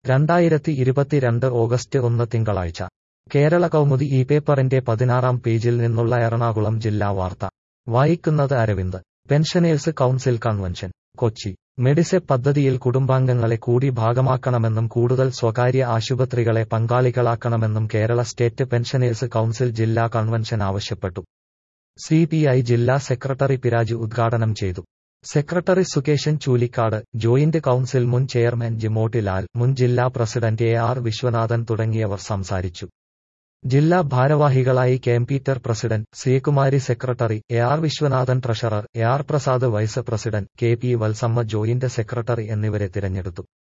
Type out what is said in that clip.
2022 August 1 തിങ്കളാഴ്ച കേരള കൗമുദി ഈ പേപ്പറിന്റെ 16-ാം പേജിൽ നിന്നുള്ള എറണാകുളം ജില്ലാ വാർത്ത വായിക്കുന്നത് Aravind. Pensioners council convention Kochi. Medisep പദ്ധതിയിൽ കുടുംബാംഗങ്ങളെ കൂടി ഭാഗമാക്കണമെന്നും കൂടുതൽ സ്വകാര്യ ആശുപത്രികളെ പങ്കാളികളാക്കണമെന്നും കേരള സ്റ്റേറ്റ് പെൻഷനേഴ്സ് കൗൺസിൽ ജില്ലാ കൺവെൻഷൻ ആവശ്യപ്പെട്ടു. CPI ജില്ലാ സെക്രട്ടറി പിരാജ് ഉദ്ഘാടനം ചെയ്തു. Secretary Sukesan Choolikkad, joint council മുൻ ചെയർമാൻ ജിമോട്ടി ലാൽ, മുൻ ജില്ലാ പ്രസിഡന്റ് AR വിശ്വനാഥൻ തുടങ്ങിയവർ സംസാരിച്ചു. ജില്ലാ ഭാരവാഹികളായി KM Peter president, Siyakumari secretary, AR Viswanathan treasurer, AR Prasad vice president, KP Valsamma joint secretary എന്നിവരെ തിരഞ്ഞെടുത്തു.